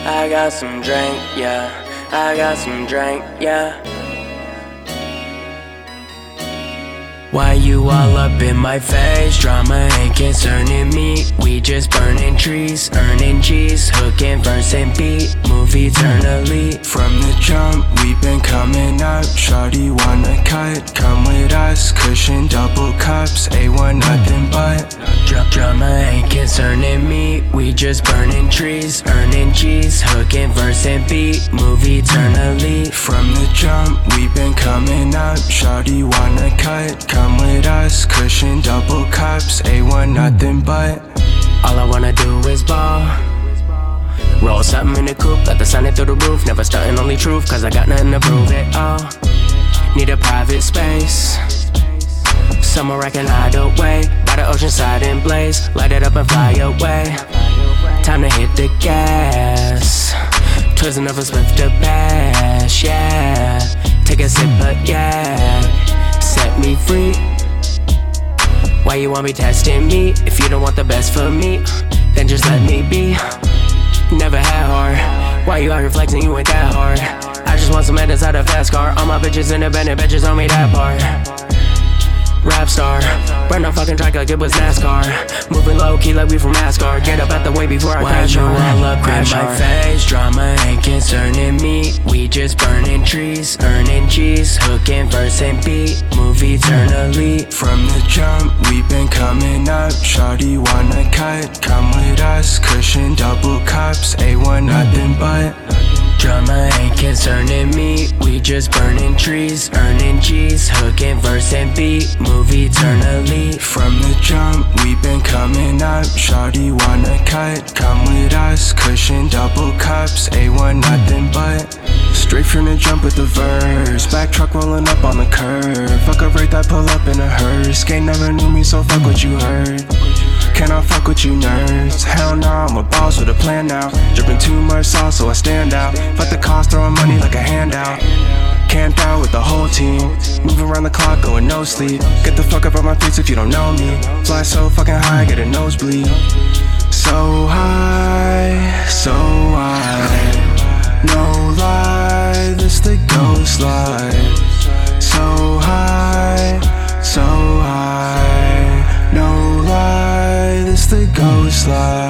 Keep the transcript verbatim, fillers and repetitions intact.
I got some drink, yeah. I got some drink, yeah. Why you all up in my face? Drama ain't concerning me. We just burning trees, earning G's, hooking verse and beat, move eternally. From the jump, we've been coming up. Shawty wanna cut, come with us. Cushion double cups, A one nothing but. Drama ain't concerning me. We just burning trees, earning G's, hooking verse and beat, move eternally. From the jump, we've been coming up. Shawty wanna cut, come with us. Cushion double cups, A one nothing but. All I wanna do is ball. Roll something in the coupe, let the sun hit through the roof. Never stuntin', only truth, cause I got nothing to prove it all. Need a private space, somewhere I can hide away, by the ocean side and blaze, light it up and fly away. Time to hit the gas, twisting of a swift to pass, yeah. Take a sip, but yeah, set me free. Why you want me testing me? If you don't want the best for me, then just let me be. Never had hard, why you out here flexing, you ain't that hard. I just want some head inside a fast car. All my bitches independent, bitches on me that part. Rap star, burn a fucking track like it was NASCAR. Moving low key like we from NASCAR. Get up at the way before I Why crash you hard. all up Crash in my hard. face? Drama ain't concerning me. We just burning trees, earning G's, hooking verse and beat, move eternally. From the jump, we've been coming up. Shawty wanna cut, come with us. Cushion double cups, A one nothing but. Drama ain't concerning me. We just burning trees, earning G's, hooking verse and beat, move eternally. From the jump, we've been coming up. Shawty wanna cut, come with us. Cushion double cups, A one nothing but. Straight from the jump with the verse, back truck rolling up on the curb. Fuck a rate that pull up in a hearse. Gang never knew me, so fuck what you heard. Can I fuck with you nerds? Hell nah, I'm a boss with a plan now. Dripping too much sauce so I stand out. Fuck the cost, throwing money like a handout. Camped out with the whole team, move around the clock, going no sleep. Get the fuck up on my face if you don't know me. Fly so fucking high, get a nosebleed. So high, so high, no lie, this the ghost life. So high, so high, no lie, this the ghost life.